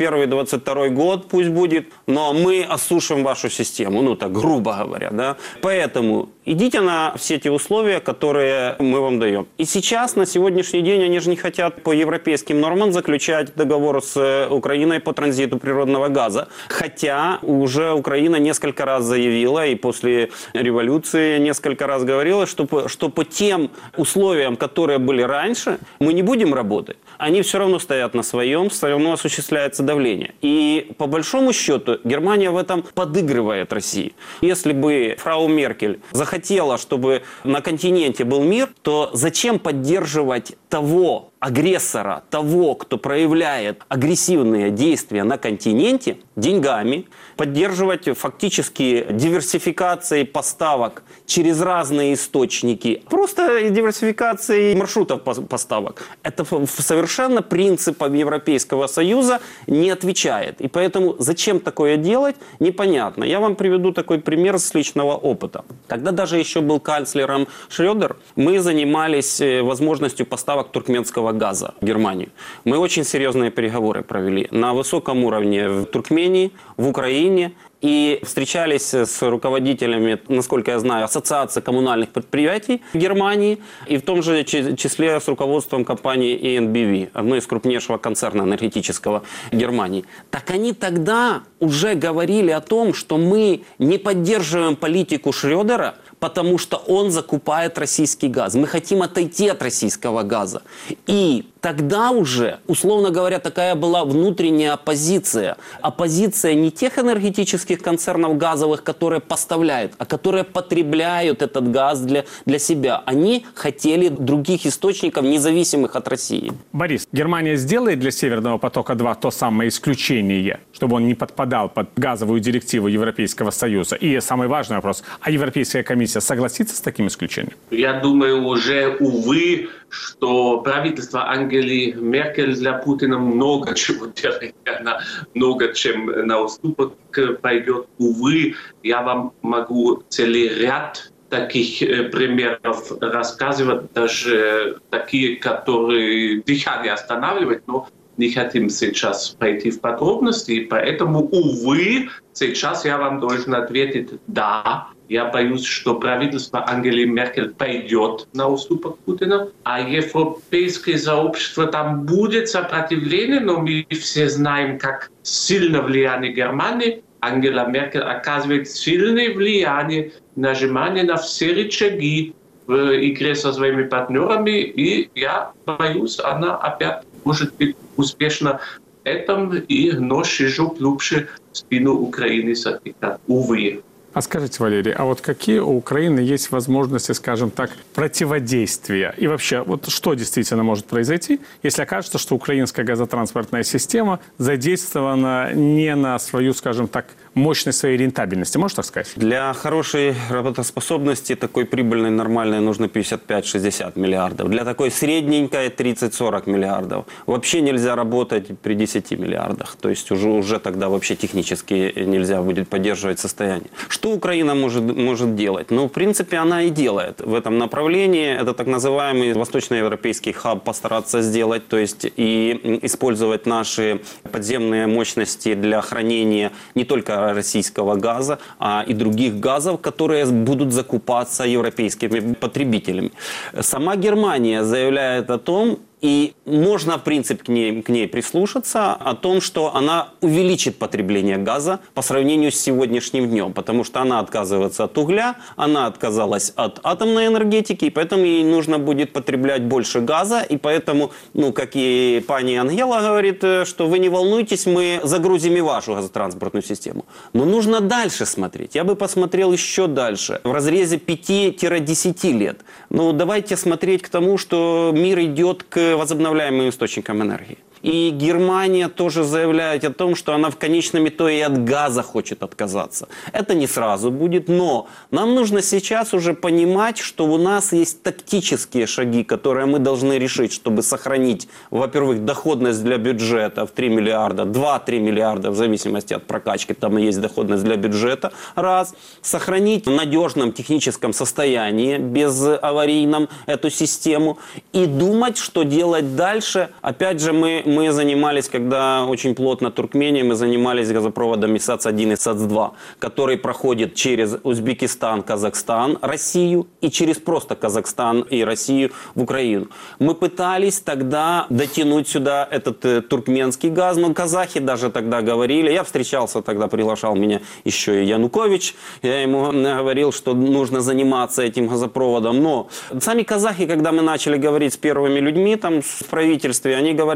21-22 год пусть будет, но мы осушим вашу систему, так грубо говоря, да. Поэтому идите на все те условия, которые мы вам даем. И сейчас, на сегодняшний день, они же не хотят по европейским нормам заключать договор с Украиной по транзиту природного газа. Хотя уже Украина несколько раз заявила и после революции несколько раз говорила, что по тем условиям, которые были раньше, мы не будем работать. Они все равно стоят на своем, все равно осуществляется давление. И по большому счету Германия в этом подыгрывает России. Если бы фрау Меркель захотела, чтобы на континенте был мир, то зачем поддерживать того агрессора, того, кто проявляет агрессивные действия на континенте, деньгами, поддерживать фактически диверсификацией поставок через разные источники, просто диверсификацией маршрутов поставок. Это совершенно принципам Европейского Союза не отвечает. И поэтому зачем такое делать, непонятно. Я вам приведу такой пример с личного опыта. Когда даже еще был канцлером Шрёдер, мы занимались возможностью поставок туркменского газа в Германию. Мы очень серьезные переговоры провели на высоком уровне в Туркмении, в Украине. И встречались с руководителями, насколько я знаю, Ассоциации коммунальных предприятий Германии и в том же числе с руководством компании ENBW, одной из крупнейшего концерна энергетического Германии. Так они тогда уже говорили о том, что мы не поддерживаем политику Шрёдера, потому что он закупает российский газ. Мы хотим отойти от российского газа. И тогда уже, условно говоря, такая была внутренняя оппозиция. Оппозиция не тех энергетических концернов газовых, которые поставляют, а которые потребляют этот газ для себя. Они хотели других источников, независимых от России. Борис, Германия сделает для Северного потока-2 то самое исключение, чтобы он не подпадал под газовую директиву Европейского Союза? И самый важный вопрос, а Европейская комиссия согласится с таким исключением? Я думаю, уже, увы, что правительство Ангели Меркель для Путина много чего делает. Она много чем на уступок пойдет. Увы, я вам могу целый ряд таких примеров рассказывать, даже такие, которые дыхание останавливают, но не хотим сейчас пойти в подробности, и поэтому, увы, сейчас я вам должен ответить «да». Я боюсь, что правительство Ангели Меркель пойдет на уступок Путина, а европейское сообщество, там будет сопротивление, но мы все знаем, как сильно влияние Германии. Ангела Меркель оказывает сильное влияние, нажимание на все рычаги в игре со своими партнерами, и я боюсь, она опять может быть успешна в этом, и нож еще глубже в спину Украины затыкать. Увы. А скажите, Валерий, а вот какие у Украины есть возможности, скажем так, противодействия? И вообще, вот что действительно может произойти, если окажется, что украинская газотранспортная система задействована не на свою, скажем так, мощность своей рентабельности, можно так сказать? Для хорошей работоспособности, такой прибыльной, нормальной, нужно 55-60 миллиардов. Для такой средненькой 30-40 миллиардов. Вообще нельзя работать при 10 миллиардах. То есть уже тогда вообще технически нельзя будет поддерживать состояние. Что Украина может делать? Ну, в принципе, она и делает в этом направлении. Это так называемый восточноевропейский хаб постараться сделать, то есть и использовать наши подземные мощности для хранения не только российского газа, а и других газов, которые будут закупаться европейскими потребителями. Сама Германия заявляет о том, и можно, в принципе, к ней прислушаться, о том, что она увеличит потребление газа по сравнению с сегодняшним днем, потому что она отказывается от угля, она отказалась от атомной энергетики, и поэтому ей нужно будет потреблять больше газа, и поэтому, ну, как и пани Ангела говорит, что вы не волнуйтесь, мы загрузим и вашу газотранспортную систему. Но нужно дальше смотреть. Я бы посмотрел еще дальше, в разрезе 5-10 лет. Ну, давайте смотреть к тому, что мир идет к возобновляемым источникам энергии. И Германия тоже заявляет о том, что она в конечном итоге и от газа хочет отказаться. Это не сразу будет, но нам нужно сейчас уже понимать, что у нас есть тактические шаги, которые мы должны решить, чтобы сохранить, во-первых, доходность для бюджета в 3 миллиарда, 2-3 миллиарда, в зависимости от прокачки, там есть доходность для бюджета, раз. Сохранить в надежном техническом состоянии, безаварийном, эту систему. И думать, что делать дальше. Опять же, мы занимались, когда очень плотно Туркмения, мы занимались газопроводами САЦ-1 и САЦ-2, который проходит через Узбекистан, Казахстан, Россию и через просто Казахстан и Россию в Украину. Мы пытались тогда дотянуть сюда этот туркменский газ, но казахи даже тогда говорили, я встречался тогда, приглашал меня еще и Янукович, я ему говорил, что нужно заниматься этим газопроводом, но сами казахи, когда мы начали говорить с первыми людьми там в правительстве, они говорят, да у нас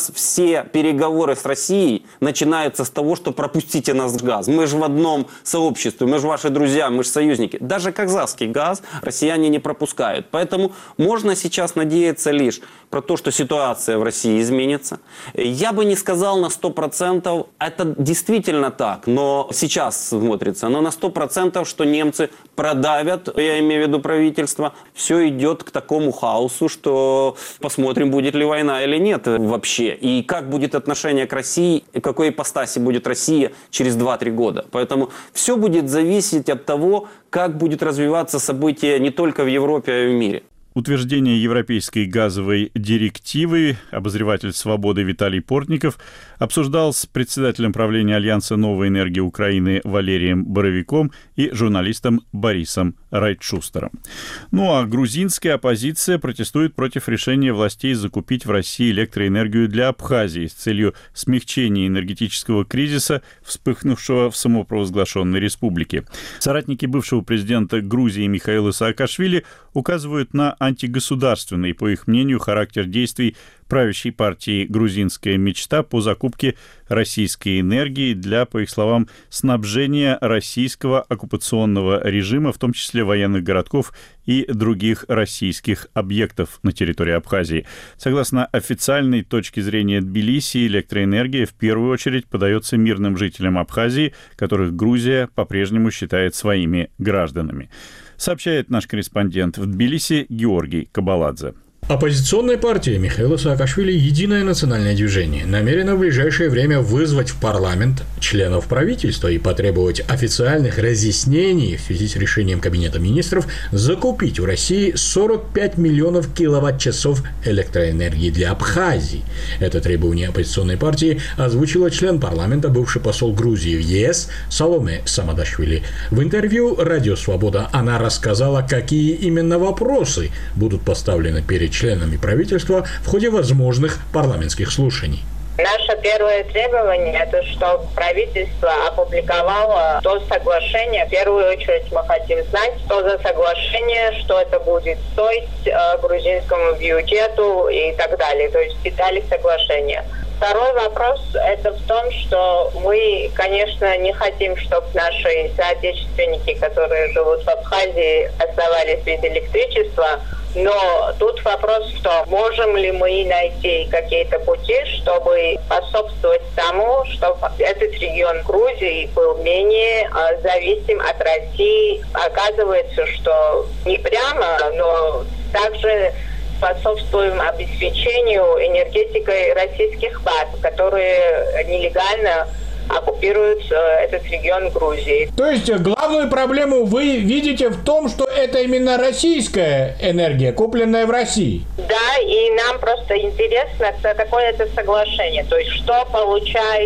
нас все переговоры с Россией начинаются с того, что пропустите нас газ. Мы же в одном сообществе, мы же ваши друзья, мы же союзники. Даже казахский газ россияне не пропускают. Поэтому можно сейчас надеяться лишь про то, что ситуация в России изменится. Я бы не сказал на 100%, это действительно так, но сейчас смотрится, но на 100%, что немцы продавят, я имею в виду правительство, все идет к такому хаосу, что посмотрим, будет ли война или нет вообще. И как будет отношение к России, и какой ипостаси будет Россия через 2-3 года. Поэтому все будет зависеть от того, как будет развиваться события не только в Европе, а и в мире. Утверждение Европейской газовой директивы обозреватель «Свободы» Виталий Портников обсуждал с председателем правления Альянса «Новая энергия Украины» Валерием Боровиком и журналистом Борисом Райтшустером. Ну а грузинская оппозиция протестует против решения властей закупить в России электроэнергию для Абхазии с целью смягчения энергетического кризиса, вспыхнувшего в самопровозглашенной республике. Соратники бывшего президента Грузии Михаила Саакашвили указывают на антигосударственный, по их мнению, характер действий правящей партии «Грузинская мечта» по закупке российской энергии для, по их словам, снабжения российского оккупационного режима, в том числе военных городков и других российских объектов на территории Абхазии. Согласно официальной точке зрения Тбилиси, электроэнергия в первую очередь подается мирным жителям Абхазии, которых Грузия по-прежнему считает своими гражданами. Сообщает наш корреспондент в Тбилиси Георгий Кабаладзе. Оппозиционная партия Михаила Саакашвили «Единое национальное движение» намерена в ближайшее время вызвать в парламент членов правительства и потребовать официальных разъяснений в связи с решением Кабинета министров закупить в России 45 миллионов киловатт-часов электроэнергии для Абхазии. Это требование оппозиционной партии озвучила член парламента, бывший посол Грузии в ЕС Саломе Самадашвили. В интервью «Радио Свобода» она рассказала, какие именно вопросы будут поставлены перед членами правительства в ходе возможных парламентских слушаний. Наше первое требование – это чтобы правительство опубликовало то соглашение. В первую очередь мы хотим знать, что за соглашение, что это будет стоить грузинскому бюджету и так далее. То есть детали соглашения. Второй вопрос – это в том, что мы, конечно, не хотим, чтобы наши соотечественники, которые живут в Абхазии, оставались без электричества. Но тут вопрос в том, можем ли мы найти какие-то пути, чтобы способствовать тому, чтобы этот регион Грузии был менее зависим от России. Оказывается, что не прямо, но также способствуем обеспечению энергетикой российских баз, которые нелегально оккупируют этот регион Грузии. То есть главную проблему вы видите в том, что это именно российская энергия, купленная в России? Да, и нам просто интересно, какое это соглашение, то есть что получает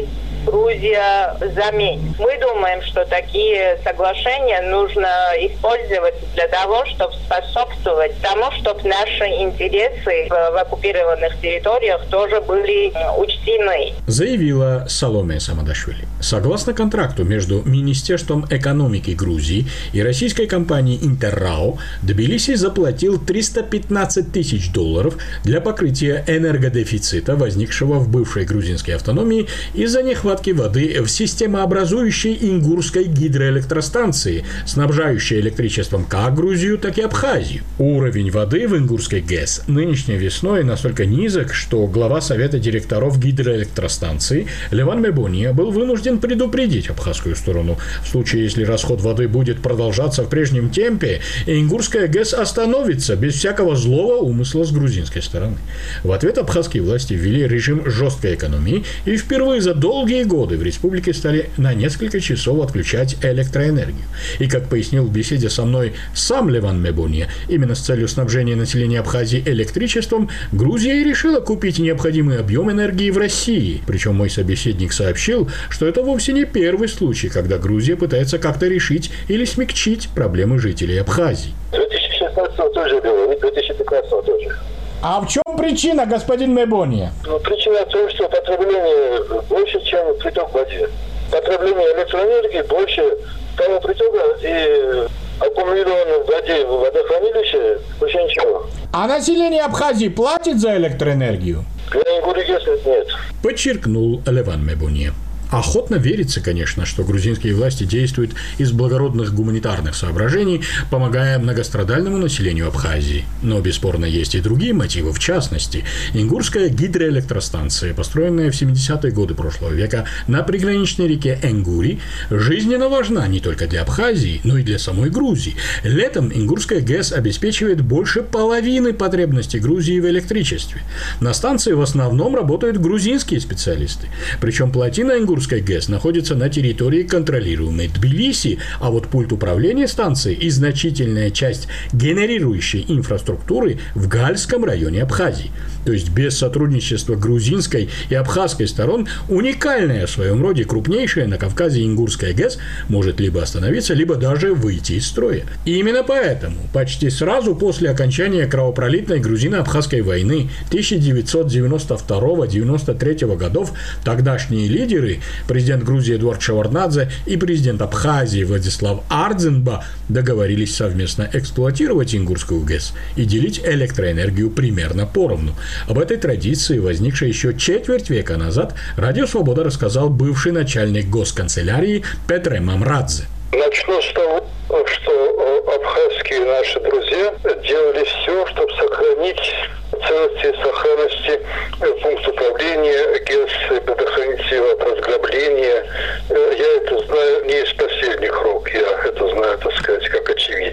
Грузия взамен. Мы думаем, что такие соглашения нужно использовать для того, чтобы способствовать тому, чтобы наши интересы в оккупированных территориях тоже были учтены. Заявила Саломе Самадашвили. Согласно контракту между Министерством экономики Грузии и российской компанией «Интеррао», Тбилиси заплатил $315 тысяч для покрытия энергодефицита, возникшего в бывшей грузинской автономии из-за нехватки воды в системообразующей Ингурской гидроэлектростанции, снабжающей электричеством как Грузию, так и Абхазию. Уровень воды в Ингурской ГЭС нынешней весной настолько низок, что глава совета директоров гидроэлектростанции Леван Мебония был вынужден предупредить абхазскую сторону. В случае, если расход воды будет продолжаться в прежнем темпе, Ингурская ГЭС остановится без всякого злого умысла с грузинской стороны. В ответ абхазские власти ввели режим жесткой экономии и впервые за долгие годы в республике стали на несколько часов отключать электроэнергию. И, как пояснил в беседе со мной сам Леван Мебония, именно с целью снабжения населения Абхазии электричеством, Грузия и решила купить необходимый объем энергии в России. Причем мой собеседник сообщил, что это вовсе не первый случай, когда Грузия пытается как-то решить или смягчить проблемы жителей Абхазии. 2016 тоже было, и 2015 тоже. А в чем причина, господин Мебония? Причина в том, что потребление больше, чем приток воды. Потребление электроэнергии больше того притока, и аккумулированной в воде в водохранилище больше ничего. А население Абхазии платит за электроэнергию? Для Ингурии ГЭС нет. Подчеркнул Леван Мебуни. Охотно верится, конечно, что грузинские власти действуют из благородных гуманитарных соображений, помогая многострадальному населению Абхазии. Но, бесспорно, есть и другие мотивы. В частности, Ингурская гидроэлектростанция, построенная в 70-е годы прошлого века на приграничной реке Энгури, жизненно важна не только для Абхазии, но и для самой Грузии. Летом Ингурская ГЭС обеспечивает больше половины потребностей Грузии в электричестве. На станции в основном работают грузинские специалисты. Причем плотина Ингурской ГЭС находится на территории, контролируемой Тбилиси, а вот пульт управления станцией и значительная часть генерирующей инфраструктуры в Гальском районе Абхазии. То есть без сотрудничества грузинской и абхазской сторон уникальная в своем роде крупнейшая на Кавказе Ингурская ГЭС может либо остановиться, либо даже выйти из строя. И именно поэтому почти сразу после окончания кровопролитной грузино-абхазской войны 1992-93 годов тогдашние лидеры, президент Грузии Эдуард Шеварднадзе и президент Абхазии Владислав Ардзенба, договорились совместно эксплуатировать Ингурскую ГЭС и делить электроэнергию примерно поровну. Об этой традиции, возникшей еще четверть века назад, Радио Свобода рассказал бывший начальник госканцелярии Петре Мамрадзе. Начну с того, что абхазские наши друзья делали все, чтобы сохранить целости и сохранности пункт управления ГЭС, предохранить его от разграбления. Я это знаю не из последних рук, я это знаю, так сказать, как очевидец.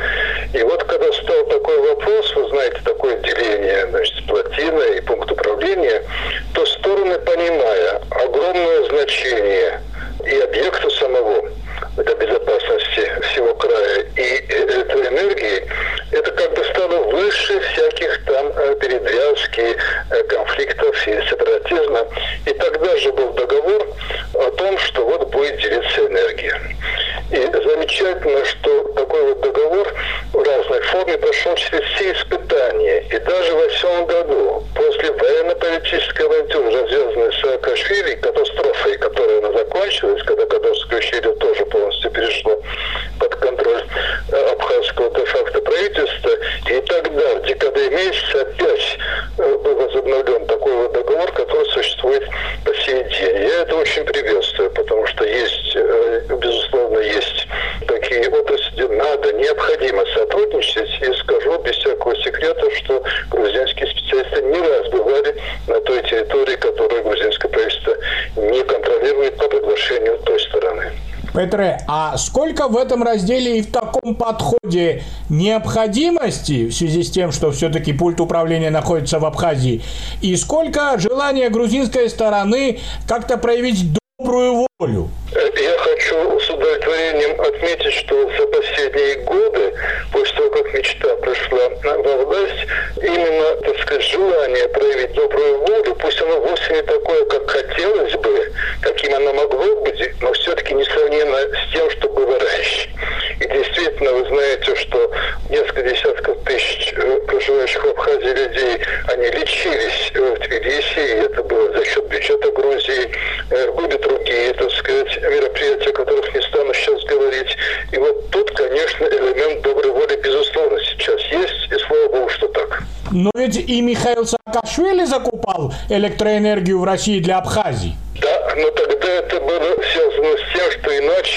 И вот когда стал такой вопрос, вы знаете, такое деление, значит, плотина и пункт управления, то стороны, понимая огромное значение и объекта самого для безопасности всего края и электроэнергии, это как бы стало выше всяких там передрязки, конфликтов и сепаратизма. И тогда же был договор о том, что вот будет делиться энергия. И замечательно, что такой вот договор в разной форме прошел через все испытания. И даже в 2008 году, после военно-политической авантюры, развязанной с Саакашвили, катастрофой, которая она закончилась, когда Кадовское ущелье тоже полностью перешло под контроль абхазского де-факто правительства, и тогда, в декабре месяце, опять был возобновлен такой вот договор, который существует по сей день. Я это очень приветствую, потому что есть, безусловно, есть такие отрасли, где надо, необходимо сотрудничать, и скажу без всякого секрета, что грузинские специалисты не раз бывали на той территории, которую грузинское правительство не контролирует по приглашению той стороны. Петре, а сколько в этом разделе и в таком подходе необходимости в связи с тем, что все-таки пульт управления находится в Абхазии, и сколько желания грузинской стороны как-то проявить добрую волю? Я хочу с удовлетворением отметить, что за последние годы, после того, как мечта пришла во власть, именно, так сказать, желание проявить добрую волю, пусть оно вовсе не такое, как хотелось бы, каким оно могло быть, но все-таки несравненно с тем, что было раньше. И действительно, вы знаете, что несколько десятков тысяч проживающих в Абхазии людей, они лечились в Тбилиси, и это было за счет бюджета Грузии. Были другие, так сказать, мероприятия, о которых не стану сейчас говорить. И вот тут, конечно, элемент доброй воли, безусловно, сейчас есть, и слава богу, что так. Но ведь и Михаил Саакашвили закупал электроэнергию в России для Абхазии. Да, но тогда это было связано с тем, что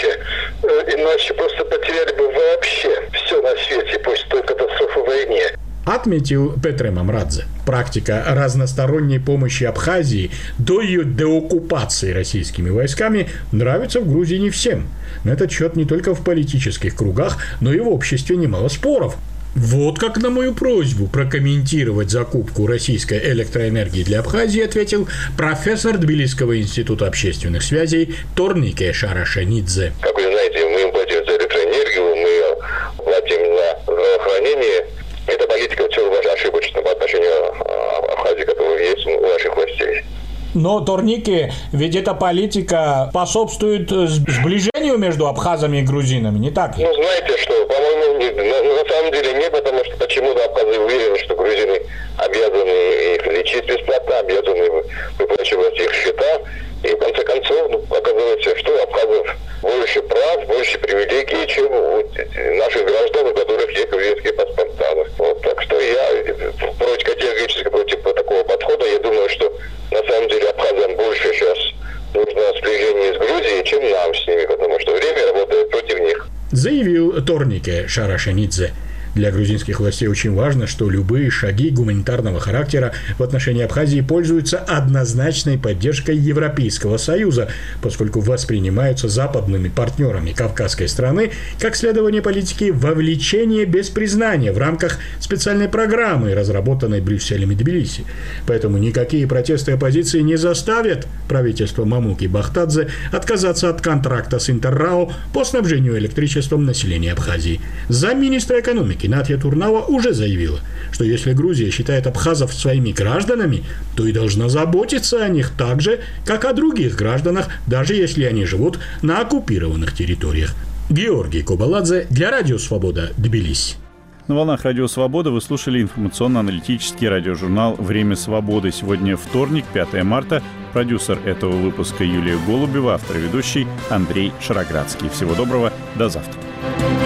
иначе просто потеряли бы вообще все на свете после той катастрофы в войне. Отметил Петре Мамрадзе. Практика разносторонней помощи Абхазии до ее деоккупации российскими войсками нравится в Грузии не всем. На этот счет не только в политических кругах, но и в обществе немало споров. Вот как на мою просьбу прокомментировать закупку российской электроэнергии для Абхазии ответил профессор Тбилисского института общественных связей Торнике Шарашенидзе. Как вы знаете, мы платим за электроэнергию, мы платим за здравоохранение. Эта политика все ошибочна по отношению к Абхазии, которая есть у наших властей. Но, Торнике, ведь эта политика способствует сближению между абхазами и грузинами, не так ли? Ну, знаете что, по-моему, на самом деле нет, потому что почему-то абхазы уверены, что грузины обязаны их лечить бесплатно, обязаны выплачивать их счета. И в конце концов, оказывается, что у абхазов больше прав, больше привилегий, чем у наших граждан, у которых есть грузинские паспорта. Вот, так что я категорически против такого подхода. Я думаю, Торнике Шарашенидзе. Для грузинских властей очень важно, что любые шаги гуманитарного характера в отношении Абхазии пользуются однозначной поддержкой Европейского Союза, поскольку воспринимаются западными партнерами кавказской страны как следование политики вовлечения без признания в рамках специальной программы, разработанной Брюсселем и Тбилиси. Поэтому никакие протесты оппозиции не заставят правительство Мамуки Бахтадзе отказаться от контракта с Интеррао по снабжению электричеством населения Абхазии. Замминистра экономики Натья Турнава уже заявила, что если Грузия считает абхазов своими гражданами, то и должна заботиться о них так же, как о других гражданах, даже если они живут на оккупированных территориях. Георгий Кобаладзе для Радио Свобода, Тбилиси. На волнах Радио Свобода вы слушали информационно-аналитический радиожурнал «Время свободы». Сегодня вторник, 5 марта. Продюсер этого выпуска Юлия Голубева, автор и ведущий Андрей Шароградский. Всего доброго, до завтра.